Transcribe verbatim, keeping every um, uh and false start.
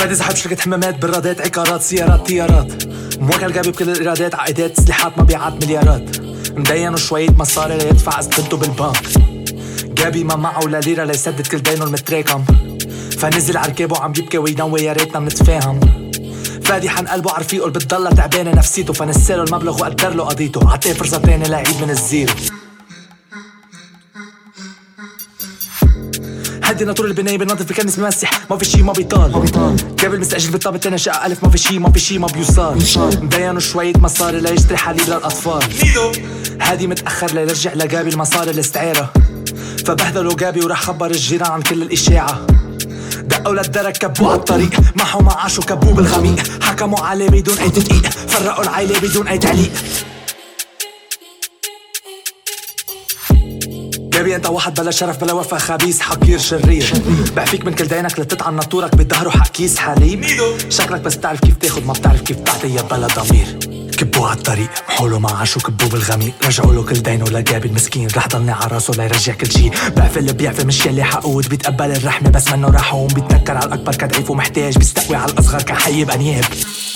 فادي صاحب شركة حمامات برادات عقارات سيارات طيارات موكل جابي بكل الإيرادات عقدات سلاحات مبيعات مليارات مدين وشوية مصاري ليدفع استنته بالبنك جابي ما معه ولا ليرة ليسدد كل دينه المتراكم فنزل عركابه وعم يبكي وينوي يا ريتنا منتفاهم فادي حن قلبه عرفيقه اللي بتضلها تعبانة نفسيته فنساله المبلغ وقدر له قضيته عطيه فرصة تانية لعيد من الزيرو هدي ناطور البناية بننظف بكنس بمسح ما في شي ما بيطال قبل مستأجل بالطابة تاني شقة ألف ما في شي ما في شي ما بيوصال مدينه شوية مصاري ليشتري حليب للأطفال هادي متأخر ليرجع لجابي المصاري الاستعارة فبهدلوا جابي وراح خبر الجيران عن كل الإشاعة دقوا للدرك كبوا عالطريق معهم عاشوا كبوه بالغميق حكموا عليه بدون أي تدقيق فرقوا العيلة بدون أي تعليق جابي انت واحد بلا شرف بلا وفا خبيث حقير شرير بعفيك من كل دينك لتطعن نطورك بظهره حق كيس حليب شكلك بس تعرف كيف تاخد ما بتعرف كيف تعطي يا بلا ضمير كبوه عالطريق محولوا ما عاشوا كبوه بالغميق رجعوا له كل دينه لجابي المسكين رح ضلني عراسه ليرجع كل شي بعفي اللي بيعفي مش يلي حقود بيتقبل الرحمة بس منه رحوم بيتنكر على الأكبر كضعيف ومحتاج بيستقوي على الأصغر كحي بأنياب